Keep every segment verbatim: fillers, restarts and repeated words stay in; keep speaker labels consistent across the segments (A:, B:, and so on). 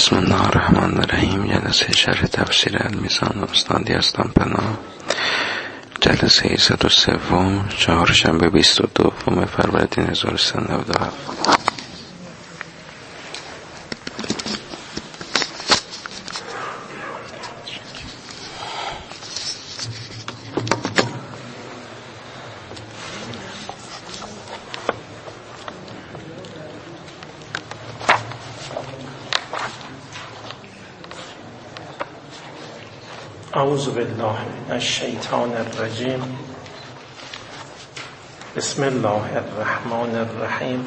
A: بسم الله الرحمن الرحیم. جلسه شرح تفسیر المیزان استادی هستم پناه. جلسه صد و سوم، چهارشنبه بیست و دوم فروردین هزار و سیصد و نود و هفت.
B: اعوذ بالله من الشیطان الرجیم. بسم الله الرحمن الرحیم.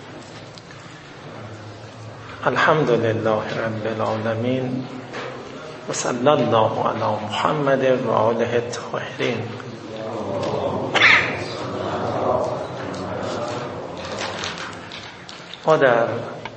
B: الحمد لله رب العالمین و صلی الله علی محمد و آله الطاهرین. ما در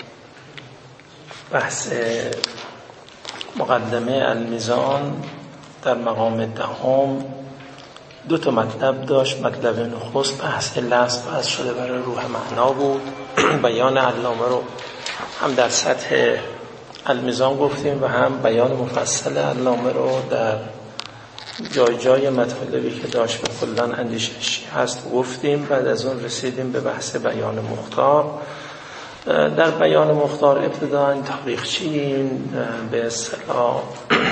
B: بحث مقدمه المیزان در مقام دهم دو تا مطلب داشت. مطلب نخست بحث لفظ بحث شده برای روح معنا بود. بیان علامه رو هم در سطح المیزان گفتیم و هم بیان مفصل علامه رو در جای جای مطالبی که داشت به کلان اندیشش هست گفتیم. بعد از اون رسیدیم به بحث بیان مختار. در بیان مختار ابتداً تاریخچین به اصطلاح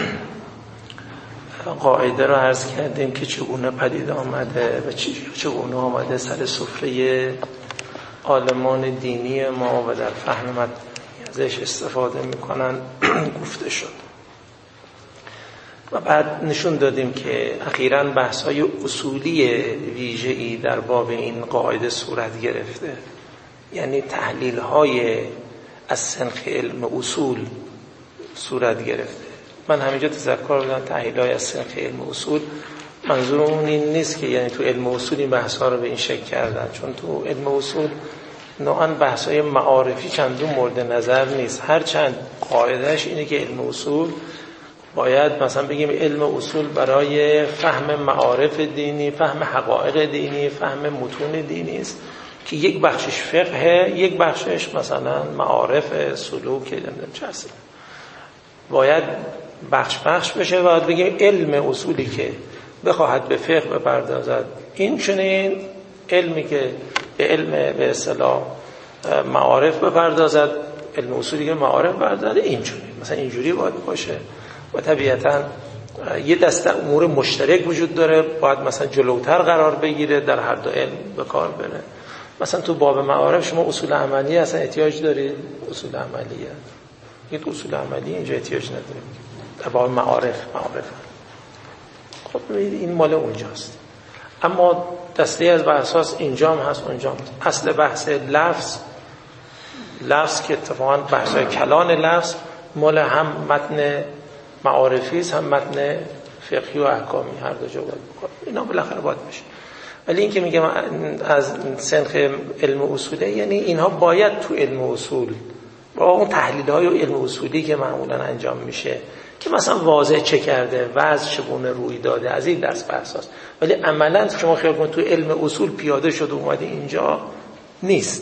B: قاعده را عرض کردیم که چگونه پدید آمده و چگونه آمده سر سفره عالمان دینی ما و در فهم متن ازش استفاده میکنن گفته شد. و بعد نشون دادیم که اخیراً بحث‌های اصولی ویژه‌ای در باب این قاعده صورت گرفته، یعنی تحلیل‌های از سنخ علم اصول صورت گرفته. من همینجا تذکر بدم تحلیل‌های از سنخ علم اصول منظور اون این نیست که یعنی تو علم اصول این بحث‌ها رو به این شکل کردن، چون تو علم اصول نوعاً بحث‌های معارفی چندون مورد نظر نیست. هر چند قاعدهش اینه که علم اصول باید مثلا بگیم علم اصول برای فهم معارف دینی، فهم حقایق دینی، فهم متون دینی است که یک بخشش فقه، یک بخشش مثلا معارف سلوک نمیدونم چه هست. باید بخش بخش بشه و باید بگیم علم اصولی که بخواهد به فقه بپردازد این چنین، علمی که به علم به اصطلاح معارف بپردازد، علم اصولی که معارف بپردازد این چنین، مثلا اینجوری باید باشه. و طبیعتاً یه دسته امور مشترک وجود داره، باید مثلا جلوتر قرار بگیره در هر دو علم به کار بره. مثلا تو باب معارف شما اصول عملی اصلا احتیاج دارید، اصول عملیه یک اصول عملی اینجا احتیاج نداریم در باب معارف معارف خب این مال اونجاست. اما دسته از بحثاست اینجا هم هست اونجا هم. اصل بحث لفظ لفظ که اتفاقا بحثای کلان لفظ مال هم متن معارفی است هم متن فقهی و احکامی، هر دو جا باید بکنم. اینا بالاخره باید بشه. ولی این که میگم از سنخ علم اصوله یعنی اینها باید تو علم اصول با اون تحلیل‌های علم اصولی که معمولاً انجام میشه که مثلا واضح چه کرده، وضع چگونه روی داده، از این درس بحثاست. ولی عملاً شما خیال کنید تو علم اصول پیاده شده اومده اینجا نیست.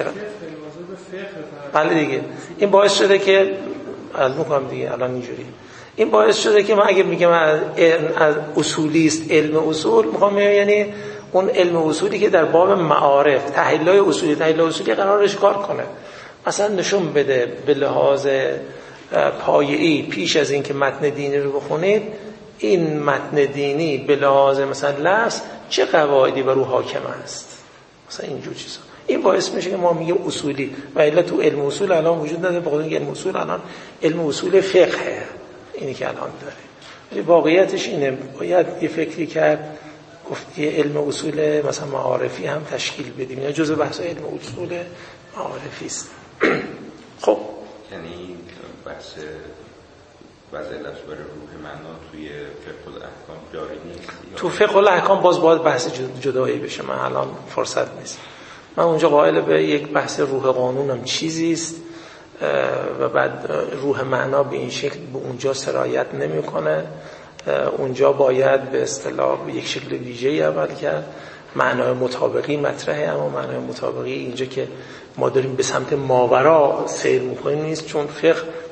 B: بله دیگه این باعث شده که الان میگم دیگه الان اینجوری این باعث شده که ما اگه میگم از اصولی است علم اصول میخوام یعنی اون علم اصولی که در باب معارف تحلیل‌های اصولی تحلیل اصولی قرارش کار کنه، مثلا نشون بده به لحاظ پایه‌ای پیش از این که متن دینی رو بخونید این متن دینی به لحاظ مثلا لفظ چه قواعدی بر او حاکم است، مثلا اینجور چیزا. این باعث میشه که ما میگیم اصولی و الا تو علم اصول الان وجود نداره. بخاطر اینکه علم اصول الان علم اصول فقهه اینی که الان داره، ولی واقعیتش اینه باید یه فکری کرد گفت یه علم اصول مثلا معارفی هم تشکیل بدیم، اینا جزء بحث علم اصول معارفی است. خب
C: یعنی بحث وضع لفظ برای روح معنا توی فقه الاحکام جاری نیست؟
B: تو فقه الاحکام باز باید بحث جدایی بشه، من الان فرصت نیست. من اونجا قائل به یک بحث روح قانونم چیزی است و بعد روح معنا به این شکل به اونجا سرایت نمیکنه. اونجا باید به اصطلاح به یک شکل ویژه‌ای عمل کرد. معنای مطابقی مطرحه، اما معنای مطابقی اینجا که ما داریم به سمت ماورا سیر میکنیم نیست، چون فقه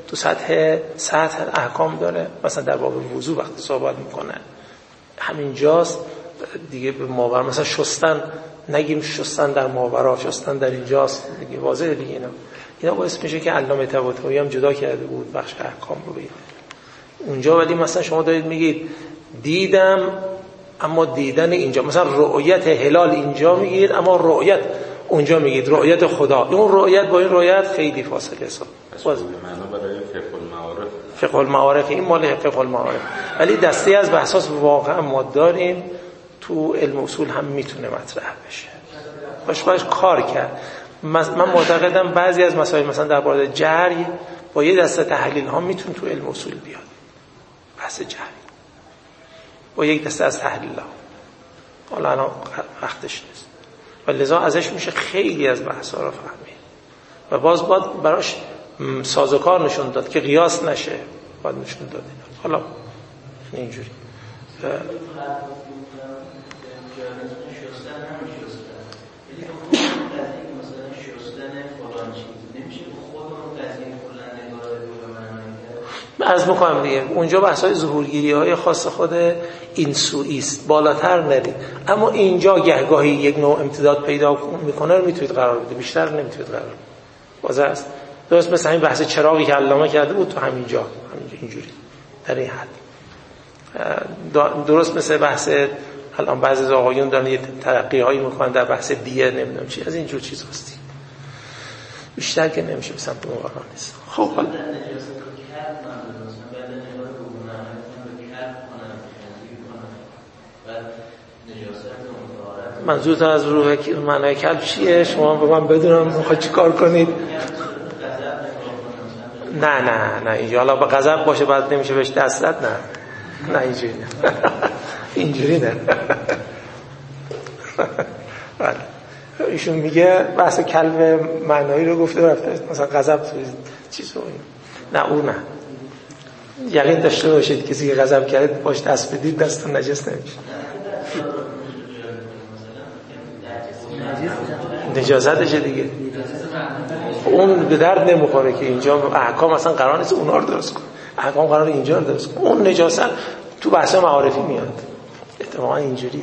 B: تو سطح سطح احکام داره. مثلا در باب وضو وقتی صحبت میکنه همینجاست دیگه، به ماورا مثلا شستن نگیم شستن در ماورا، شستن در اینجاست دیگه، واضحه دیگه. اینا اینا باعث میشه که علامه طباطبایی هم جدا کرده بود بخش احکام رو بگید اونجا. ولی مثلا شما دارید میگید دیدم، اما دیدن اینجا مثلا رؤیت هلال اینجا میگید، اما رؤیت اونجا میگید رؤیت خدا. اون رؤیت با این رؤیت خیلی فاصله است.
C: باز معنا برای فقه المعارف،
B: فقه المعارف این مال فقه المعارف. ولی دسته از بحثاس واقعا ما داریم تو علم اصول هم میتونه مطرح بشه، باش باش کار کرد. من معتقدم بعضی از مسائل مثلا در مورد جری با یه دسته تحلیل ها میتونه تو علم اصول بیاد، بحث جری با یک دسته از تحلیل ها. حالا الان وقتش نیست و لذا ازش میشه خیلی از بحث ها رو فهمید و باز باید براش سازوکار نشون داد که قیاس نشه، باید نشون داد. حالا اینجوری عرض میکنم دیگه اونجا بحث‌های ظهورگیری‌های خاص خود این سوئی است، بالاتر نرید. اما اینجا گهگاهی یک نوع امتداد پیدا میکنه رو میتونید قرار بدید، بیشتر نمیتونید قرار بدید. واضح است. درست مثل این بحث چراغی که علامه کرده بود تو همینجا، همینجا اینجوری در این حد. درست مثل بحث الان بعضی از آقایون دارن یه ترقی‌هایی میکنن در بحث دیه نمیدونم چی، از اینجور چیز هستی بیشتر که نمیشه به سمت اون قرار نیست. خب حالا منظورت از روح معنای کلب چیه؟ شما به من بدونم میخواد چی کار کنید؟ نه نه نه اینجا حالا به غضب باشه بعد نمیشه بهش دست داد. نه نه اینجوری نه اینجوری نه. بله ایشون میگه بحث کلب معنایی رو گفته رفته مثلا غضب چیز رو. نه اون نه، یقین داشته باشید کسی که غضب کرده باش دست بدید دستتون نجس نمیشه. نجاستشه دیگه، اون به درد نمیخوره که اینجا احکام اصلا قرار نیست اونا رو درست کن، احکام قرار اینجا رو درست کن. اون نجاست تو بحث معارفی میاد، اتفاقا اینجوریه.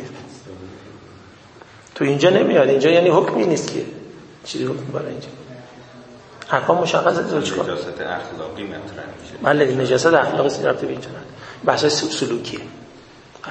B: تو اینجا نمیاد، اینجا یعنی حکمی نیست که چیزی حکم برای اینجا احکام مشخصه. نجاست
C: اخلاقی مطرح میشه.
B: بله نجاست اخلاقی رابطه به اینجا نداره، بحث سلوکیه. بله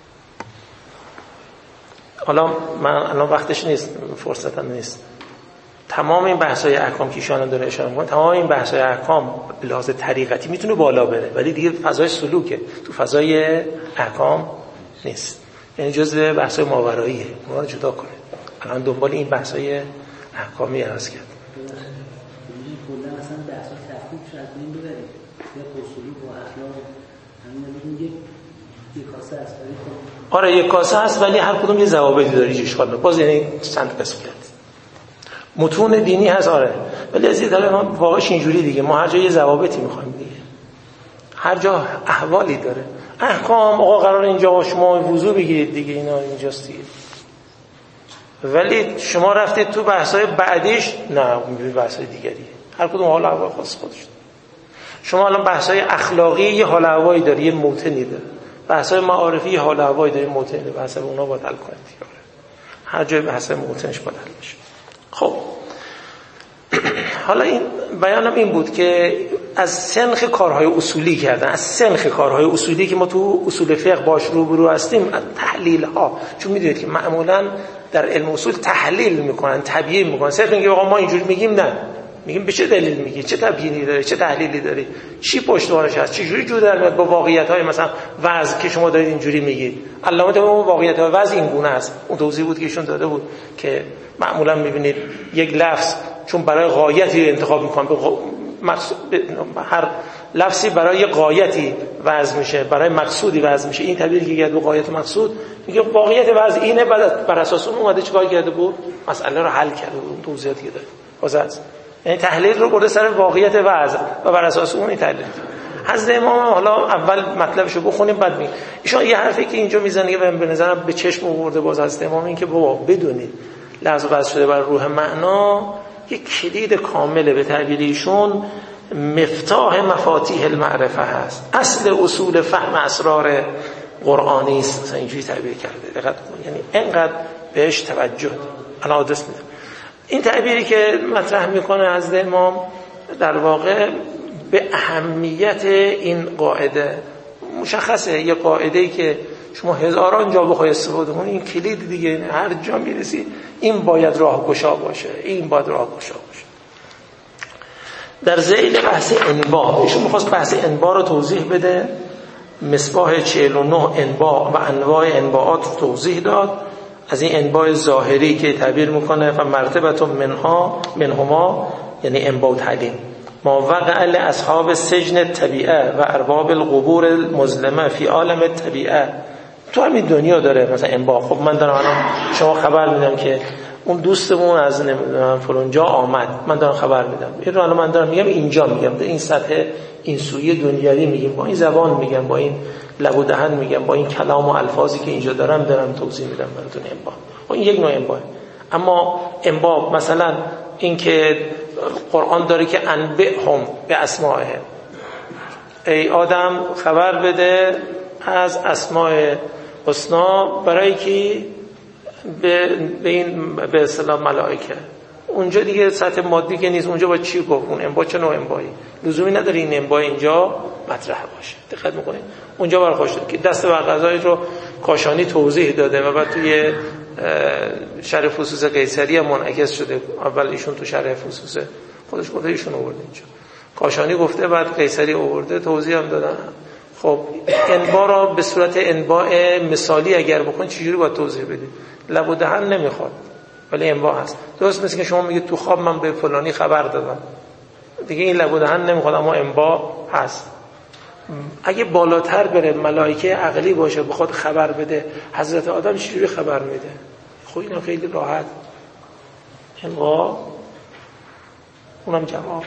B: حالا من الان وقتش نیست، فرصتم نیست. تمام این بحث‌های احکام که ایشون داره اشاره می‌کنه، تمام این بحث‌های احکام به لحاظ طریقتی میتونه بالا بره، ولی دیگه فضای سلوکه، تو فضای احکام نیست. یعنی جزء بحث‌های ماوراییه، اونا رو جدا کنه. الان دنبال این بحث‌های احکامی عرض کرد.
D: کلا مثلا بحث‌های تفکیک شاید این ببرید. یا اصولی و اخلاق همین میگه یک کاسه است.
B: آره یک کاسه هست ولی هر کدوم یه ضوابطی داره اشکال نداره. باز یعنی چند قسم کرد. متون دینی هست آره، ولی از این طرف ما واقعا اینجوری دیگه، ما هر جا یه ضوابطی می‌خوایم دیگه. هر جا احوالی داره. احکام آقا قرار اینجا شما وضو بگیرید دیگه، اینا اینجاست دیگه. ولی شما رفتید تو بحث‌های بعدیش، نه می‌بینید بحث‌های دیگریه. هر کدوم حال احوال خاص خودش. شما الان بحث‌های اخلاقی یه حال احوالی داره، یه موتنی داره. بحث‌های معارفی یه حال احوالی داره، موتنی داره. بحث اونا باید حل کنید دیگه. هر جای بحث موتنش باید حل بشه. خب حالا این بیانم این بود که از سنخ کارهای اصولی کردن، از سنخ کارهای اصولی که ما تو اصول فقه باش روبرو هستیم، از تحلیل ها، چون میدونید که معمولا در علم اصول تحلیل میکنن، تبیین میکنن. صرف اینکه آقا ما اینجوری میگیم نه، میگیم به چه دلیل میگی، چه تبیینی داره، چه تحلیلی داره، چی پشتوانش هست، چه جوری جو در میاد با واقعیت های مثلا وضع که شما دارید اینجوری میگید. علامه اون واقعیت های وضع این گونه است. اون توضیح بود که ایشون داده بود که معمولا میبینید یک لفظ چون برای غایتی انتخاب میکنن، به غ... مقصود... هر لفظی برای غایتی وضع میشه، برای مقصودی وضع میشه. این تعبیری که کرد به غایت مقصود، میگه واقعیت وضع اینه، بعد بر اساس اون اومده چیکار کرده بود، مسئله رو حل کرده بود. اون توضیحاتی که داره واسه یعنی تحلیل رو برده سر واقعیت وضع و بر اساس اون تحلیل. حضرت امام حالا اول مطلبشو بخونیم بعد می ایشون یه حرفی که اینجا میزنه که به نظرم به چشم آورده باز حضرت امام، این که بابا بدونید لفظ وضع شده بر روح معنا یک کلید کامله به تعبیر ایشون مفتاح مفاتیح المعرفه هست، اصل اصول فهم اسرار قرآنی است. مثلا اینجوری تعبیر کرده، دقت کن، یعنی اینقدر بهش توجه انا آدرس میدم. این تعبیری که مطرح میکنه از امام در واقع به اهمیت این قاعده مشخصه. یه قاعده‌ای که شما هزاران جا بخوای استفاده کنی، این کلید دیگه، هر جا میرسی این باید راهگشا باشه، این باید راهگشا باشه. در ذیل بحث انباء، ایشون می‌خواست بحث انباء رو توضیح بده، مصباح چهل و نه انباء و انواع انباءات رو توضیح داد. از این انباء ظاهری که تعبیر میکنه و مرتبه منها منهما، یعنی انباء تعلیم، ما وقع لاصحاب سجن الطبیعه و ارباب القبور المظلمه فی عالم الطبیعه، تو همین دنیا داره. مثلا انباء، خب من دارم الان شما خبر میدم که اون دوستمون از فلان جا آمد، من دارم خبر میدم، این رو الان من دارم میگم، اینجا میگم، این سطح این سوی دنیوی میگیم، با این زبان میگم، با این لب و دهن میگم، با این کلام و الفاظی که اینجا دارم دارم توضیح میدم براتون انباء. خب این یک نوع انباء. اما انباء مثلا این که قرآن داره که انبئهم به اسمائهم، ای آدم خبر بده از اسماء حسنا برای کی؟ به به این به اصطلاح ملائکه. اونجا دیگه سطح مادی که نیست، اونجا با چی گفت؟ اون انباء چه نوع انبائی؟ لزومی نداره این انباء اینجا مطرح باشه. دقت میکنید اونجا برخوش داد که دست بر قضایی رو کاشانی توضیح داده و بعد توی شرح فصوص قیصری هم منعکس شده. اول ایشون تو شرح فصوص خودش گفته، ایشون آورده اینجا، کاشانی گفته، بعد قیصری آورده، توضیح هم دادن. خب انباء را به صورت انباء مثالی اگر بکنید چجوری باید توضیح بدید؟ لب و دهن نمیخواد، ولی انباء هست. درست مثل که شما میگید تو خواب من به فلانی خبر دادم، دیگه این لب و دهن نمیخواد، اما انباء هست. اگه بالاتر بره، ملائکه عقلی باشه بخواد خبر بده، حضرت آدم چجوری خبر میده؟ خب اینا خیلی راحت، انباء، اونم جواب،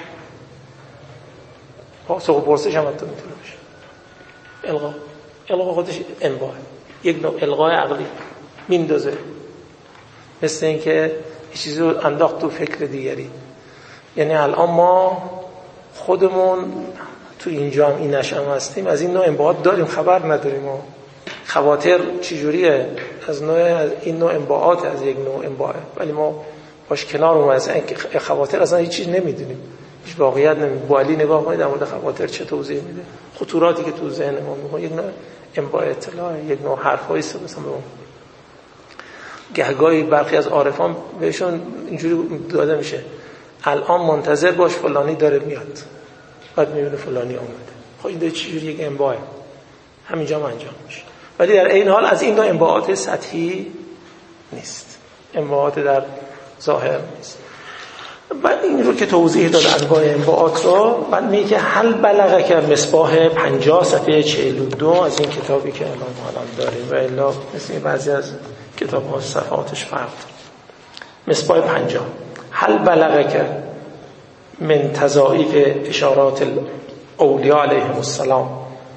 B: پاسخ و پرسش هم حتی میتونه بشه. القا القا خودش انباء، یک نوع القای عقلی میندازه، مثل این که یه چیزی رو انداخت تو فکر دیگری. یعنی الان ما خودمون تو اینجا هم این نشم هستیم، از این نوع انباءات داریم، خبر نداریم. ما خواطر چجوریه؟ از نوع از این نوع انباءات، از یک نوع انباء، ولی ما باش کنار اومدیم. از این خواطر اصلا هیچ چیز نمیدونیم، هیچ واقعیت نمیدونیم. با علی نگاه کنید در مورد خواطر چه توضیح میده، خطوراتی که تو ذهن ما میکنه، یک نوع انباء اطلاع، یک نوع حرفایی است. مثلا گهگاهی برخی از عارفان بهشون اینجوری داده میشه، الان منتظر باش فلانی داره میاد، بعد میبینه فلانی اومده. خب این چجوری یک انباء همینجا انجام میشه، ولی در این حال از این نوع انباءات سطحی نیست، انباءات در ظاهر نیست. بعد این رو که توضیح داد انواع انباءات رو، بعد میگه که هل بلغه که مصباح پنجاه صفحه چهل و دو از این کتابی که الان الان داریم، و الا مثل بعضی از کتاب ها صفحاتش فرق. مصباح پنجاه، هل بلغه که من تضاعیف اشارات الاولیاء علیهم السلام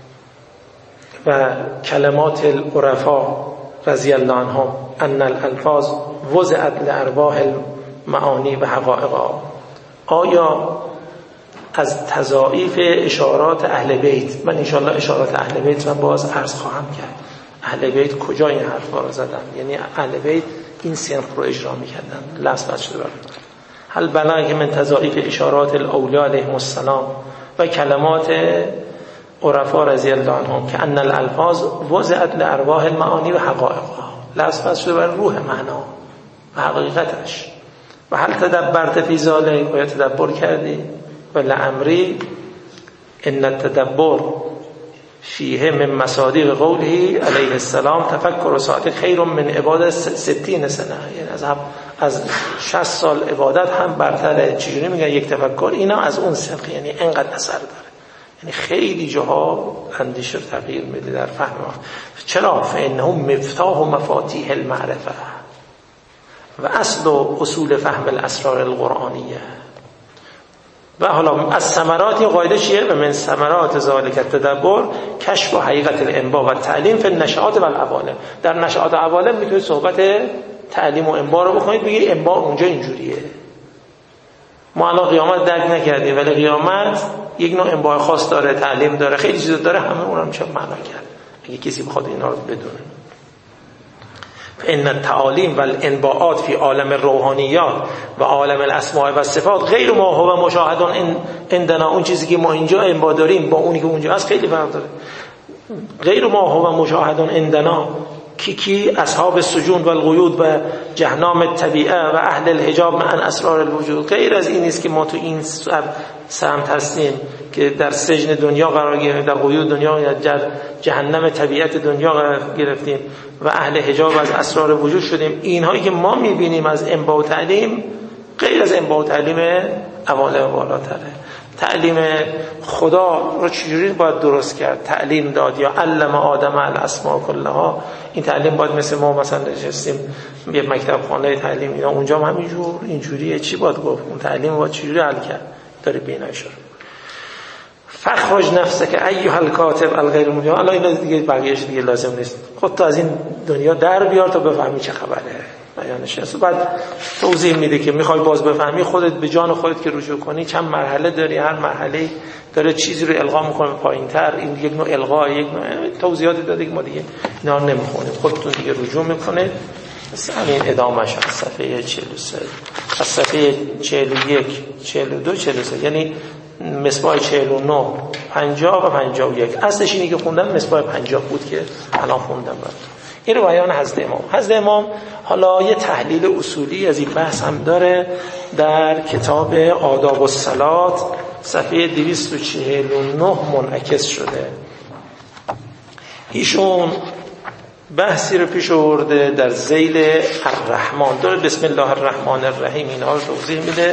B: و کلمات العرفاء رضی الله عنهم ان الالفاظ وضعت لارواح معانی و حقائق. آیا از تضاعیف اشارات اهل بیت، من انشاءالله اشارات اهل بیت رو باز عرض خواهم کرد، اهل بیت کجا این حرفا رو زدن، یعنی اهل بیت این سنخ رو اجرا میکردن، لفظ بد شده برد. هل بلغ من تضاعیف اشارات الاولیاء علیهم السلام و کلمات عرفا رضی الله عنهم که ان الالفاظ وضعت لارواح المعانی و حقائق، لفظ بد شده بر روح معنا و حقیقتش. و هل تدبرت فی ذلک، و تدبر کردی؟ و لعمری ان التدبر فیه من مصادیق قوله علیه السلام تفکر صادق خیر من عبادت ستین سنه، یعنی از از شصت سال عبادت هم برتره. چجوری میگن یک تفکر؟ اینا از اون سنخ، یعنی انقدر اثر داره، یعنی خیلی جاها اندیشه تغییر میده در فهم. چرا؟ فانه مفتاح و مفاتیح المعرفه و اصل و اصول فهم الاسرار القرآنیه. و حالا از ثمرات این قاعده چیه؟ و من ثمرات ذالک التدبر کشف و حقیقت الانباء و تعلیم فی النشآت و العوالم. در نشآت و عوالم میتونید صحبت تعلیم و انباء رو بکنید، بگید انباء اونجا اینجوریه، ما الان قیامت درک نکردیم، ولی قیامت یک نوع انباع خاص داره، تعلیم داره، خیلی چیزا داره، همه اونم میشه معنا کرد اگه کسی بخواد اینا رو بدونه. ان التعالیم و الانباءات فی عالم الروحانیات و عالم الاسماء و صفات غیر ما هو مشاهد عندنا. اون چیزی که ما اینجا انباء داریم با اونی که اونجا هست خیلی فرق داره. غیر ما هو مشاهد عندنا کی کی اصحاب السجون و القیود و جهنم الطبیعه و اهل الحجاب مع اسرار الوجود. غیر از این نیست که ما تو این سمت هستیم که در سجن دنیا قرار گرفتیم، در قیود دنیا یا در جهنم طبیعت دنیا قرار گرفتیم و اهل حجاب از اسرار وجود شدیم. اینهایی که ما میبینیم از انباء و تعلیم غیر از انباء و تعلیم عوالم بالاتره. تعلیم خدا رو چجوری باید درست کرد؟ تعلیم داد یا علم آدم الاسماء کلها. این تعلیم باید مثل ما مثلا نشستیم یه مکتب خانه تعلیم اینا اونجا هم همینجور اینجوریه، چی باید گفت؟ اون تعلیم باید چجوری حل کرد؟ داره بینایش رو فخرج نفسک ایها الکاتب الغیر مجاز. الان اینا دیگه بقیه‌اش دیگه لازم نیست، خودت از این دنیا در بیار تا بفهمی چه خبره. بیانش است. بعد توضیح میده که میخوای باز بفهمی خودت به جان خودت که رجوع کنی چند مرحله داری، هر مرحله داره چیزی رو القا میکنه پایینتر. این یک نوع القا، یک نوع توضیحاتی داده که ما دیگه اینا رو نمیخونیم، خودتون دیگه رجوع میکنه. بس همین ادامه‌اش از صفحه چهل و سه، از صفحه چهل و یک، چهل و دو، چهل و سه، یعنی مصباح چهل و نه، پنجاه و پنجاه و یک. اصلش اینی که خوندم مصباح پنجاه بود که الان خوندم براتون. این رو بیان حضرت امام. حضرت امام حالا یه تحلیل اصولی از این بحث هم داره در کتاب آداب الصلات صفحه دویست و چهل و نه منعکس شده. ایشون بحثی رو پیش آورده در ذیل الرحمن، داره بسم الله الرحمن الرحیم اینها رو توضیح میده.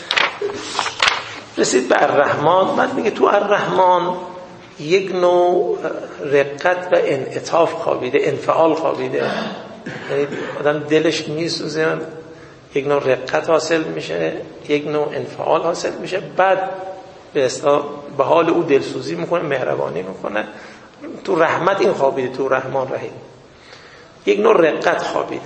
B: رسید به الرحمن، بعد میگه تو الرحمن یک نوع رقت و انعطاف خوابیده، انفعال خوابیده، یعنی آدم دلش میسوزه، یک نوع رقت حاصل میشه، یک نوع انفعال حاصل میشه، بعد به اصطلاح به حال او دلسوزی میکنه، مهربانی میکنه. تو رحمت این خوابیده، تو رحمان رحیم یک نوع رقت خوابیده.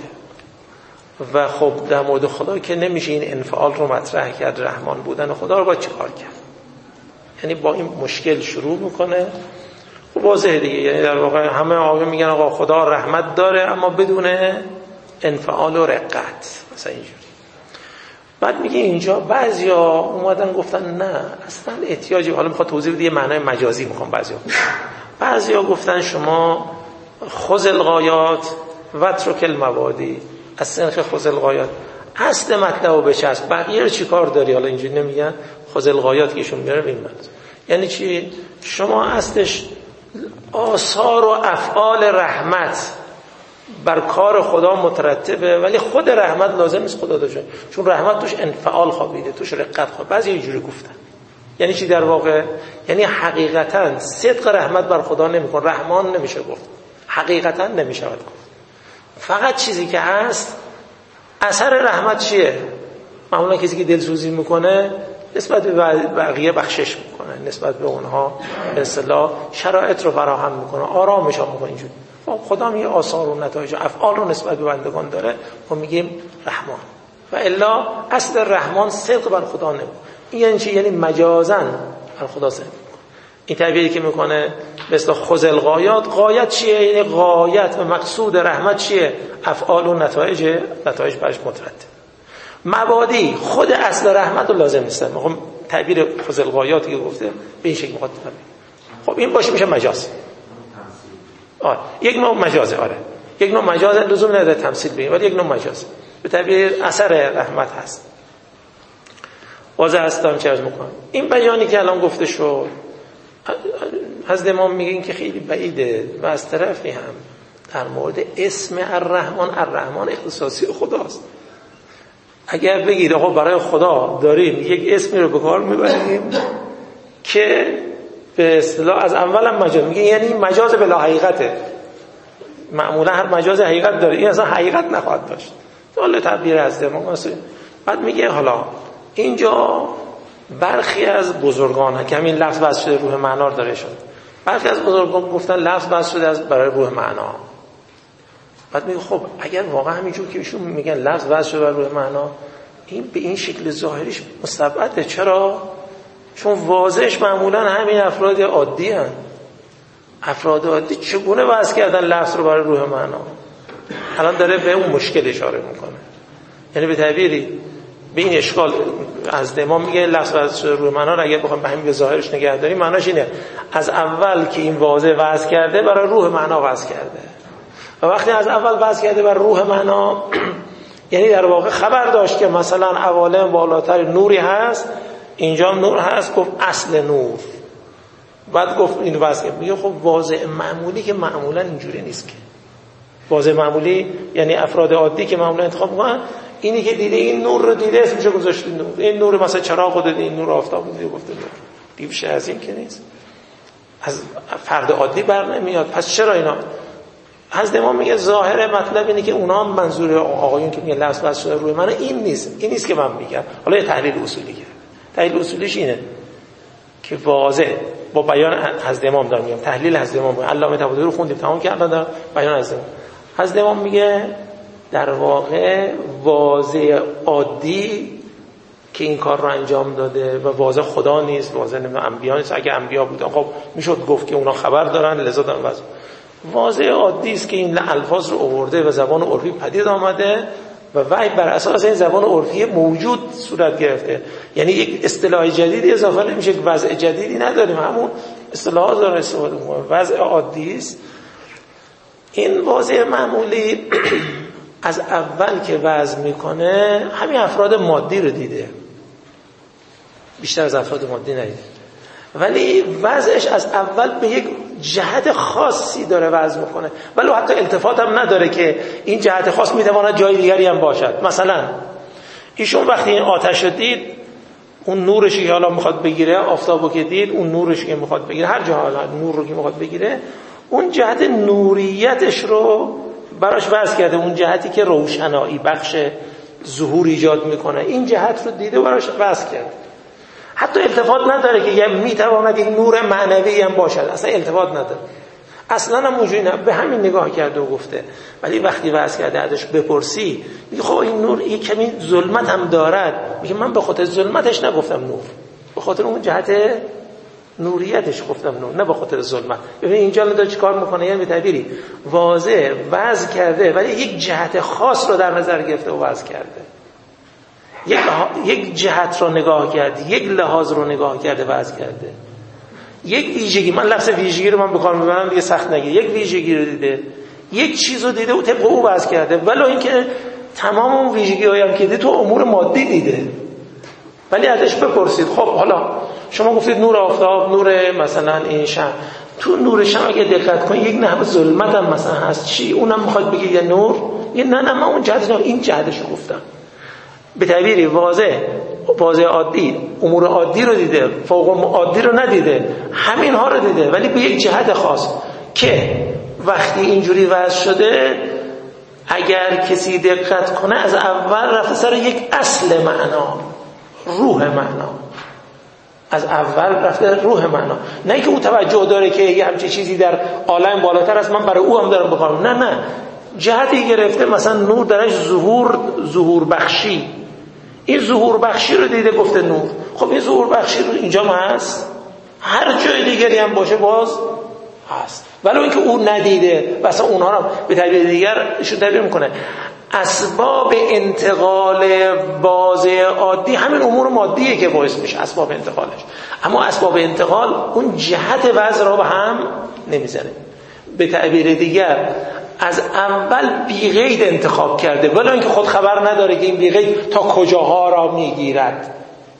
B: و خب در مورد خدا که نمیشه این انفعال رو مطرح کرد، رحمان بودن خدا رو باید چه کار کرد؟ یعنی با این مشکل شروع میکنه. خب واضحه دیگه، یعنی در واقع همه آقایون میگن آقا خدا رحمت داره اما بدون انفعال و رقت، مثلا اینجوری. بعد میگه اینجا بعضیا اومدن گفتن نه اصلا احتیاجی، حالا میخواد توضیح بده، یه معنای مجازی میخوام بعضیا بعضیا گفتن شما خذ الغایات و ترک المبادی، از سنخ خذ الغایات، اصل مطلب رو بچسب، بقیه رو چی کار داری؟ حالا اینجوری نمیگن، خذ الغایات که ایشون میاره ببین یعنی چی؟ شما اصلش آثار و افعال رحمت بر کار خدا مترتبه، ولی خود رحمت لازم نیست خدا داشته، چون رحمت توش انفعال خوابیده، توش رقت خوابیده. بعضی اینجوری گفتن. یعنی چی در واقع؟ یعنی حقیقتا صدق رحمت بر خدا نمیکن، رحمان نمیشه گفت، حقیقتا نمیشه گفت. فقط چیزی که هست اثر رحمت چیه؟ معمولا کسی که دلسوزی میکنه نسبت به بقیه بخشش میکنه، نسبت به اونها به اصطلاح شرایط رو فراهم میکنه، آرامش ها میکنه. اینجوری خدا میگه آثار و نتایج و افعال رو نسبت به بندگان داره، ما میگیم رحمان. و الا اصل رحمان صدق بر خدا نمیکنه. این یعنی چی؟ یعنی مجازاً بر خدا صدق میکنه. این تعبیری که میکنه مثل خذ الغایات، غایت چیه؟ یعنی غایت و مقصود رحمت چیه؟ افعال و نتایج، نتایج برش مترتب. مبادی خود اصل رحمت رو لازم نیستن. میخوام تعبیر خذ الغایاتی که گفته به این شکل میخواد تعبیر. خب این باشه میشه مجاز. آره یک نوع مجازه. آره یک نوع مجازه، لزوم نداره تمثیل بگیم، ولی یک نوع مجازه به تعبیر اثر رحمت هست. واضح هستم چه عرض میکنم. این بیانی که الان گفته شد حضرت امام میگن که خیلی بعیده و از طرفی هم در مورد اسم الرحمن، الرحمن اختصاصی خداست. اگر بگید آقا برای خدا داریم یک اسمی رو به کار میبریم که به اصطلاح از اول هم مجاز میگه، یعنی مجاز بلا حقیقته. معمولا هر مجاز حقیقت داره، این اصلا حقیقت نخواهد داشت. حالا تعبیر از امام. بعد میگه حالا اینجا برخی از بزرگان که همین لفظ بس شده روح معنا داره شد، برخی از بزرگان گفتن لفظ بس شده از برای روح معنا. بعد میگه خب اگر واقعا همینجور که ایشون میگن لفظ بس شده برای روح معنا، این به این شکل ظاهریش مستبعده. چرا؟ چون واضحش معمولا همین افراد عادی هن. افراد عادی چگونه وضع کردن لفظ رو برای روح معنا؟ الان داره به اون مشکل اشاره میکنه. یعنی به تعبیری به این اشکال از امام میگه لفظ وضع شده روح معنا رو اگه بخوام به همین به ظاهرش نگه داریم، معناش اینه از اول که این واضح وضع کرده برای روح معنا وضع کرده، و وقتی از اول وضع کرده برای روح معنا یعنی در واقع خبر داشت که مثلا عوالم بالاتر نوری هست، اینجا نور هست، گفت اصل نور، بعد گفت این وضع. میگه خب واضح معمولی که معمولا اینجوری نیست که. واضح معمولی یعنی افراد عادی که معمولا انتخاب میکنن، اینی که دیده این نور رو دیده اسمشو گذاشته نور، این نور مثلا چراغ رو دیده، این نور آفتاب دیده گفته نور. بیشه از این که نیست، از فرد عادی بر نمیاد. پس چرا اینا؟ حضرت امام میگه ظاهر مطلب اینه که اونا منظور آقایون که میگه لفظ وضع شده روی من این نیست، این نیست که من میگم. حالا یه تحلیل اصولی کرد. تحلیل اصولیش اینه که واضح با بیان حضرت امام دارم میگم، تحلیل حضرت امام علامه طباطبایی رو خوندیم تمام کردن در بیان حضرت امام. حضرت امام میگه در واقع واضح عادی که این کار رو انجام داده و واضح خدا نیست، واضح نمیدونم انبیا نیست. اگه انبیا بودن خب میشد گفت که اونا خبر دارن لذا دارن وضع. واضح عادی است که این الفاظ رو آورده و زبان عرفی پدید آمده و وحی بر اساس این زبان عرفی موجود صورت گرفته. یعنی یک اصطلاح جدیدی اضافه نمیشه، که وضع جدیدی نداریم، همون اصطلاحات رو استفاده می‌کنیم. وضع عادی است. این وضع معمولی از اول که وضع میکنه همین افراد مادی رو دیده، بیشتر از افراد مادی ندیده، ولی وضعش از اول به یک جهت خاصی داره وضع میکنه، ولی حتی التفات هم نداره که این جهت خاص میتواند جای دیگری هم باشد. مثلا ایشون وقتی این آتش رو دید، اون نورشی که حالا میخواد بگیره، آفتابو که دید، اون نورشی که میخواد بگیره، هر جا حالا نور رو که میخواد بگیره، اون جهت نوریتش رو براش وضع کرده، اون جهتی که روشنایی بخش ظهور ایجاد میکنه، این جهت رو دیده براش وضع کرده. حتی التفات نداره که یه میتواند یک نور معنوی هم باشد، اصلا التفات نداره، اصلا هم اونجوری نه، به همین نگاه کرده و گفته. ولی وقتی وضع کرده ازش بپرسی، میگه خب این نور یک کمی ظلمت هم دارد، میگه من به خاطر ظلمتش نگفتم نور، به خاطر اون جهت نوریتش گفتم نور، نه به خاطر ظلمت. ببین اینجا داره چیکار میکنه؟ یعنی به تعبیری واضح وضع کرده ولی یک جهت خاص رو در نظر گرفته و وضع کرده، یک یک جهت رو نگاه کرده، یک لحاظ رو نگاه کرده وضع کرده، یک ویژگی. من لفظ ویژگی رو من به کار میبرم دیگه سخت نگیر، یک ویژگی رو دیده، یک چیز رو دیده و طبق او وضع کرده، ولی اینکه تمام اون ویژگی‌هایی هم که دیده تو امور مادی دیده. ولی ازش بپرسید خب حالا شما گفتید نور آفتاب، نور مثلا این شمع، تو نور شمع اگه دقت کنید یک نحو ظلمت هم مثلا هست، چی اونم میخواد بگه یه نور؟ یه نه نه من اون جهتش نه، این جهتش رو گفتم. به تعبیری واضح واضح عادی امور عادی رو دیده، فوق عادی رو ندیده، همین ها رو دیده ولی به یک جهت خاص که وقتی اینجوری وضع شده اگر کسی دقت کنه از اول رفته سر یک اصل معنا، روح معنا، از اول رفته روح معنا، نه که او توجه داره که یه همچین چیزی در عالم بالاتر است من برای او هم دارم بخوام، نه نه، جهتی گرفته مثلا نور درش ظهور ظهور بخشی، این ظهور بخشی رو دیده گفته نور. خب این ظهور بخشی رو اینجا هم هست، هر جای دیگری هم باشه باز هست، ولی اینکه او ندیده و اصلا اونها رو به تعبیر دیگر ایشون تعبیر میکنه اسباب انتقال واضح عادی همین امور مادیه که باعث میشه اسباب انتقالش، اما اسباب انتقال اون جهت وضع رو به هم نمیزنه. به تعبیر دیگر از اول بی قید انتخاب کرده ولی اینکه خود خبر نداره که این بی قید تا کجاها را میگیرد.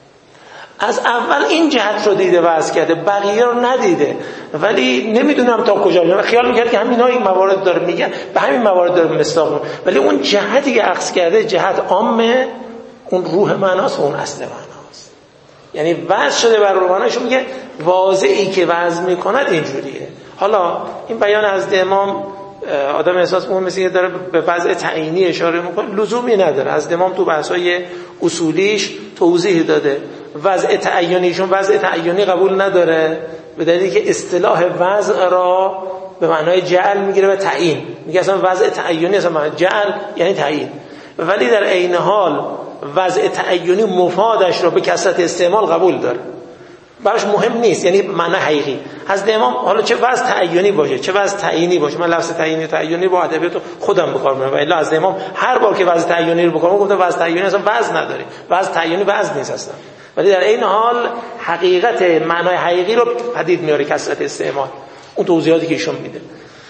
B: از اول این جهت رو دیده وضع کرده، بقیه رو ندیده ولی نمیدونم تا کجا میگه، خیال میکرد که همین ها این موارد داره میگه، به همین موارد داره مصداق، ولی اون جهتی که عکس کرده جهت عامه، اون روح معناست و اون اصل معناست. یعنی وضع شده بر روح معناش، میگه واضعی که وضع میکند اینجوریه. حالا این بیان از امام آدم احساس مهم مثل که داره به وضع تعیینی اشاره میکنه، لزومی نداره. از امام تو بحث‌های اصولیش توضیح داده وضع تعیینیشون وضع تعیینی قبول نداره، به دلیلی که اصطلاح وضع را به معنای جعل میگیره و تعیین، میگه اصلا وضع تعیینی اصلا معنی جعل یعنی تعیین، ولی در عین حال وضع تعینی مفادش رو به کثرت استعمال قبول داره، براش مهم نیست، یعنی معنی حقیقی. حضرت امام حالا چه وضع تعینی باشه چه وضع تعیینی باشه، من لفظ تعیینی تعینی با ادبیات خودم به کار میبرم، الا حضرت امام هر بار که وضع تعینی رو بکنم گفتم وضع تعینی اصلا وضع نداره، وضع تعینی وضع نیست اصلا، ولی در این حال حقیقت معنای حقیقی رو پدید میاره کثرت استعمال. اون توضیحاتی که ایشون میده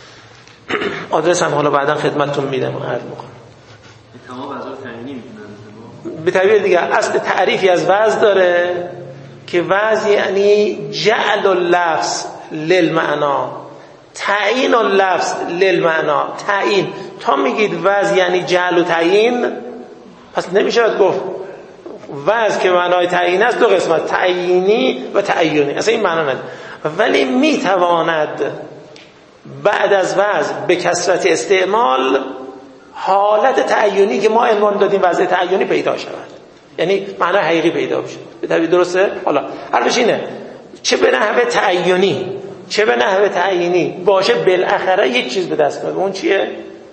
B: آدرس هم حالا بعدا خدمتتون میدم و عرض میکنم.
D: تمام وضع تعیینی میکنن
B: به تعبیر دیگه اصل تعریفی از وضع داره که وضع یعنی جعل اللفظ للمعنا، تعیین اللفظ للمعنا. تعیین تا میگید وضع یعنی جعل و تعیین، پس نمیشه گفت وضع که معنای تعیین است دو قسمت، تعیینی و تعیینی، اصلا این معنا نداره. ولی میتواند بعد از وضع به کثرت استعمال حالت تعیینی که ما عنوان دادیم وضع تعیینی پیدا شود، یعنی معنای حقیقی پیدا بشه. به طبیعت درسته؟ حالا حرفش اینه چه به نحو تعیینی چه به نحو تعیینی باشه بالاخره یک چیز به دست میاد. اون چیه؟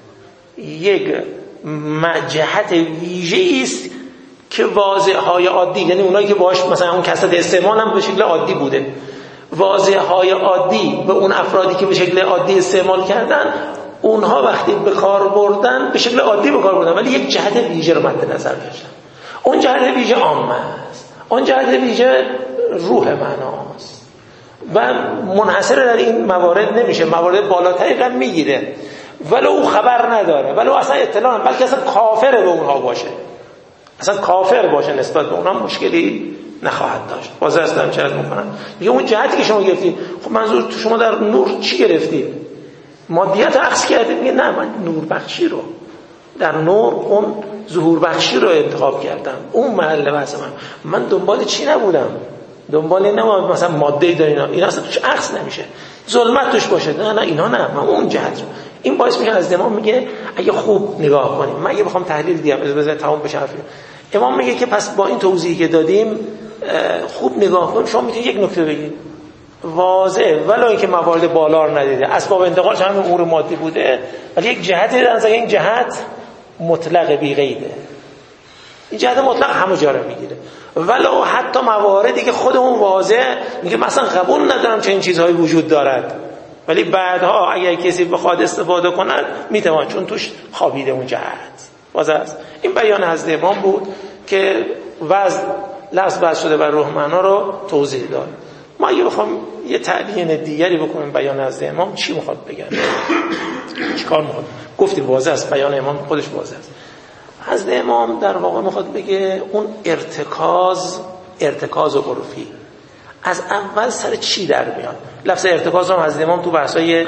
B: یک جهت ویژه‌ای است که واضح‌های عادی، یعنی اونایی که باش مثلا اون کثرت استعمال هم به شکل عادی بوده، واضح‌های عادی به اون افرادی که به شکل عادی استعمال کردن، اونها وقتی به کار بردن به شکل عادی به کار بردن ولی یک جهت ویژه رو مد نظر داشتن. اون جهت ویژه عامه است، اون جهت ویژه روح معناست و منحصر در این موارد نمیشه، موارد بالاتری هم میگیره ولو او خبر نداره، ولو اصلا اطلاع بلکه اصلا کافر به اونها باشه، اصلا کافر باشه نسبت به اونها مشکلی نخواهد داشت. واضح است دارم چه عرض میکنم؟ میگه اون جهتی که شما گرفتید، خب منظور تو شما در نور چی گرفتید؟ مادیت عکس کردید؟ میگه نه من نور بخشی رو، در نور اون ظهور بخشی رو انتخاب کردم، اون محل بحث من. من دنبال چی نبودم، دنبال این نبودم مثلا ماده ای داره اینا اینا اصلا توش عکس نمیشه، ظلمت توش باشه، نه نه اینا نه، من اون جهت رو. این باعث میشه از امام میگه اگه خوب نگاه کنیم، من اگه بخوام تحلیل دیگه بذار تمام بشه حرف امام میگه که پس با این توضیحی که دادیم خوب نگاه کنیم، شما میتونید یک نکته بگید واضحه ولو اینکه موارد بالا رو ندیده، اسباب انتقالش هم امور مادی بوده، ولی یک جهتی دارن که این جهت مطلق بی قیده، این جهت مطلق همه جا رو میگیره، ولو حتی مواردی که خودمون واضح میگه مثلا قبول ندارم چه این چیزهایی وجود دارد، ولی بعدها اگر کسی بخواد استفاده کند میتونه، چون توش خوابیده اون جهت. واضح است. این بیان حضرت امام بود که وضع لفظ بحث شده بر روح معنا رو توضیح داد. ما اگه بخوام یه تعیین دیگری بکنیم بیان حضرت امام چی میخواد بگن؟ چیکار میخواد؟ گفتیم واضح است، بیان امام خودش واضح است. حضرت امام در واقع میخواد بگه اون ارتکاز ارتکاز عرفی از اول سر چی در میاد. لفظ ارتکاز رو حضرت امام تو بحثای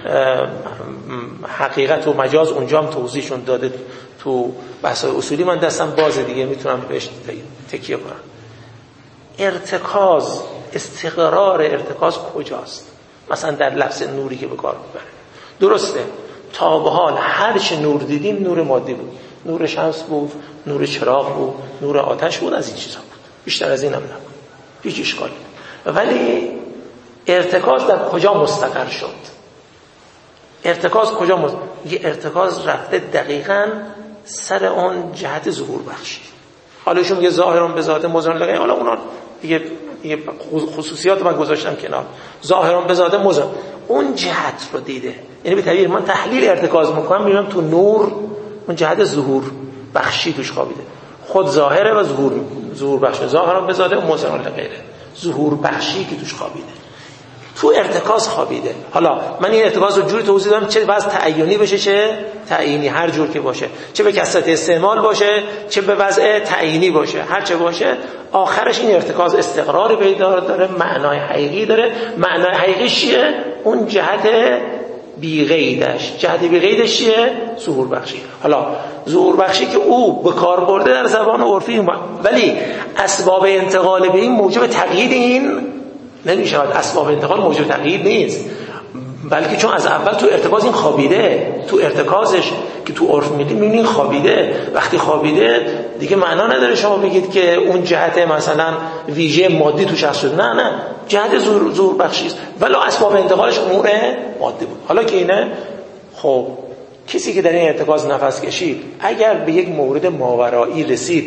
B: حقیقت و مجاز اونجا هم توضیحشون داده، تو بحثای اصولی من دستم بازه دیگه میتونم بهش تکیه کنم. ارتکاز، استقرار ارتکاز کجاست؟ مثلا در لفظ نوری که به کار میبره، درسته تا به حال هر چه نور دیدیم نور مادی بود، نور شمس بود، نور چراغ بود، نور آتش بود، از این چیزا بود، بیشتر از این هم نبود، هیچ اشکالی. ولی ارتکاز در کجا مستقر شد؟ ارتکاز کجا مستقر؟ یه ارتکاز رفته دقیقاً سر اون جهت ظهور بخشی. حالا ایشون میگه ظاهران به ذات مظهران لغیر، حالا اونا دیگه دیگه خصوصیات من گذاشتم کنار. ظاهران به ذات مظهر اون جهت رو دیده، یعنی به تعبیر من تحلیل ارتکاز میکنم میبینم تو نور اون جهت ظهور بخشی توش خوابیده، خود ظاهره و ظهور ظهور بخش، ظاهران به ذات مظهران لغیر، ظهور بخشی که توش خوابیده، تو ارتکاز خوابیده. حالا من این ارتکاز رو جوری توضیح دادم چه وضع تعیینی بشه چه تعیینی، هر جور که باشه، چه به کثرت استعمال باشه چه به وضع تعیینی باشه، هر چه باشه آخرش این ارتکاز استقرار پیدا داره، معنای حقیقی داره. معنای حقیقیش چیه؟ اون جهت بی قیدش. جهت بی قیدش چیه؟ ظهور بخشی. حالا ظهور بخشی که او به کار برده در زبان عرفی، ولی اسباب انتقال به این موجب تقیید این نمیشود. اسباب انتقال موجب تقیید نیست، بلکه چون از اول تو ارتکاز این خوابیده، تو ارتکازش که تو عرف می‌بینید خوابیده. وقتی خوابیده دیگه معنا نداره شما بگید که اون جهت مثلا ویژه مادی توش هست شد، نه نه، جهت ظهور ظهور بخشی است، ولی اسباب انتقالش امور مادی بود. حالا که اینه، خب کسی که در این ارتکاز نفس کشید اگر به یک مورد ماورایی رسید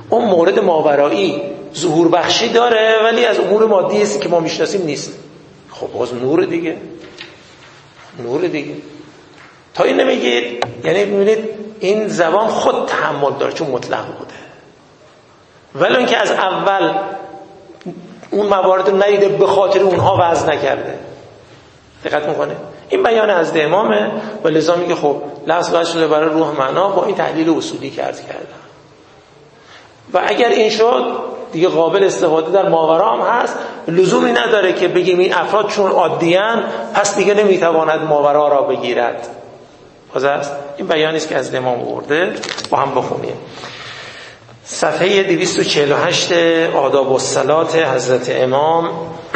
B: اون مورد ماورایی ظهور بخشی داره ولی از امور مادی است که ما میشناسیم نیست. خب باز نور دیگه، نور دیگه. تا این نمیگید، یعنی میبینید این زبان خود تحمل داره چون مطلق بوده، ولی اینکه از اول اون موارد رو ندیده به خاطر اونها وضع نکرده. دقت میکنه؟ این بیان از امامه و لذا میگه خب لفظ وضع شده برای روح معنا با این تحلیل اصولی کرد کردن. و اگر این شد دیگه قابل استفاده در ماورا هم هست، لزومی نداره که بگیم این افراد چون عادیان پس دیگه نمیتواند ماورا را بگیرد. باز است این بیانی است که از امام آورده، با هم بخونیم. صفحه دویست و چهل و هشت آداب الصلات حضرت امام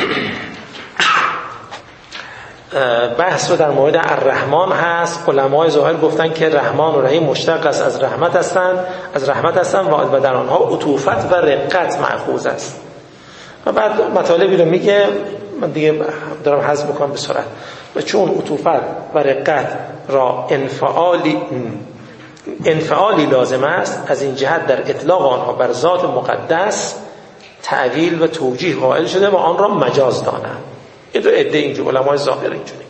B: بحث رو در مورد الرحمن هست. علمای ظاهر گفتن که رحمان و رحیم مشتق است از رحمت هستند، از رحمت هستند و در آنها عطوفت و رقت مأخوذ است. و بعد مطالبی رو میگه، من دیگه دارم حذف میکنم به سرعت. و چون عطوفت و رقت را انفعالی انفعالی لازم است، از این جهت در اطلاق آنها بر ذات مقدس تعویل و توجیه قائل شده و آن را مجاز دانند. این دو عده اینجور علمای ظاهر اینجوری.